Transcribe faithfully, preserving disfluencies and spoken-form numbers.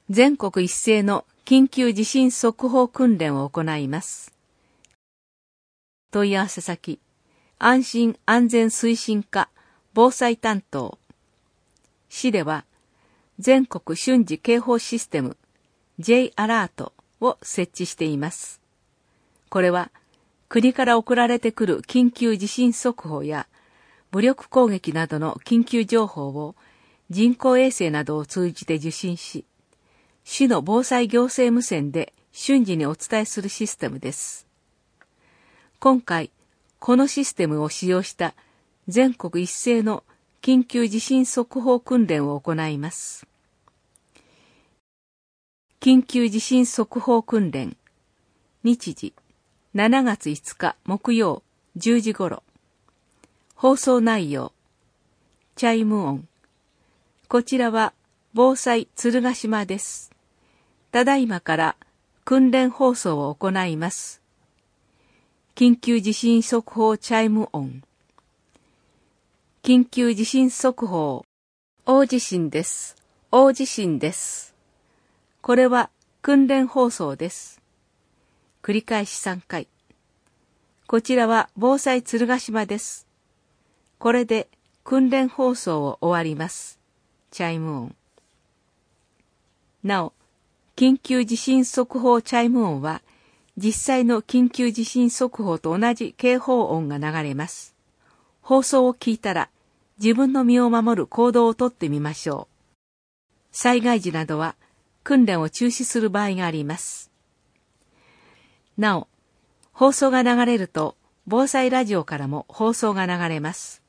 全国一斉の緊急地震速報訓練を行います。問い合わせ先、安心安全推進課防災担当。市では、全国瞬時警報システム J アラートを設置しています。これは、国から送られてくる緊急地震速報や武力攻撃などの緊急情報を人工衛星などを通じて受信し、市の防災行政無線で瞬時にお伝えするシステムです。今回、このシステムを使用した全国一斉の緊急地震速報訓練を行います。緊急地震速報訓練。日時、しちがついつか木曜じゅうじ頃。放送内容、チャイム音。こちらは防災鶴ヶ島です。ただいまから訓練放送を行います。緊急地震速報チャイム音。緊急地震速報。大地震です。大地震です。これは訓練放送です。繰り返しさんかい。こちらは防災鶴ヶ島です。これで訓練放送を終わります。チャイム音。なお、緊急地震速報チャイム音は、実際の緊急地震速報と同じ警報音が流れます。放送を聞いたら、自分の身を守る行動をとってみましょう。災害時などは、訓練を中止する場合があります。なお、放送が流れると、防災ラジオからも放送が流れます。